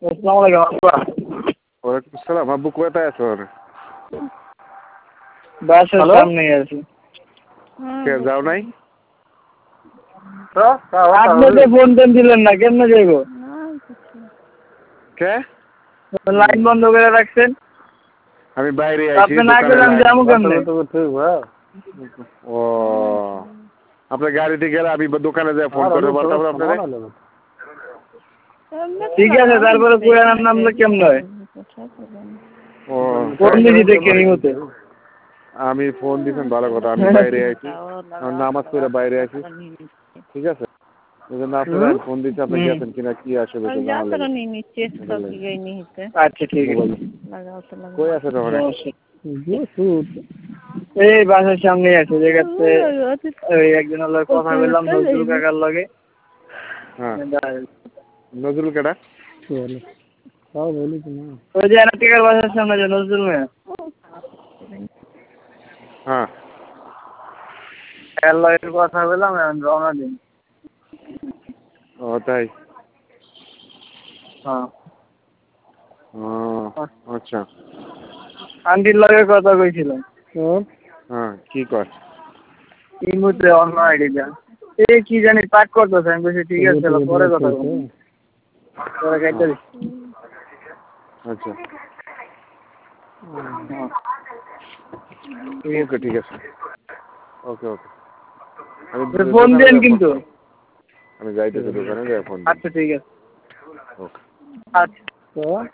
আসসালামু আলাইকুম আব্বা। ওয়ালাইকুম আসসালাম। আব্বু কোথায় আছো? বাসার সামনেই আছি। কে যাও নাই? আপনি তো ফোন টোন দিলেন না, কেমনে যাইবো? কে? লাইন বন্ধ করে রাখছেন। আমি বাইরে আছি। আপনি না গেলে আমি যাবো কেমনে? ও আপনার গাড়িতে গেলে আমি দোকানে যাই ফোন করতে পারতাম আপনারে। ঠিক আছে, তারপরে কোরআন নামলে কেমনে হয়? ও ফোন দিছি দেখে নিমতে। আমি ফোন দিছেন ভালো কথা। আমি বাইরে আছি, নামাজ পড়ে বাইরে আছি। ঠিক আছে, এই জন্য আপনারা ফোন দিচ্ছে, আপনি গেছেন কিনা কি আসবে আচ্ছা ঠিক আছে। কই আছে তখন? এই বাসার সামনে আছে জায়গাতে। ওই একজন লোক কথা বললাম নজরুল কাকার লগে। হ্যাঁ, নজরুল কেডা? ওই যে এনাটিকার বাসার সামনে যে নজরুল মেয়ে। হ্যাঁ, এর লগে কথা বললাম, এখন রওনা দিন। ও তাই? হ্যাঁ। ও আচ্ছা। আন্টির লগে কথা কইছিলাম। হ্যাঁ, কি কর? এই মুহূর্তে অন্য আইডিয়া। এই কি জানি পাক করতেছে, আমি বলছি ঠিক আছে পরে কথা বলবো। পরে খাইতে দিচ্ছি। আচ্ছা হ্যাঁ। ওকে, ঠিক আছে। ওকে ওকে, ফোন দেন কিন্তু। আমি যাইতেছি দোকানে যাই ফোন। আচ্ছা ঠিক আছে। ওকে। আচ্ছা।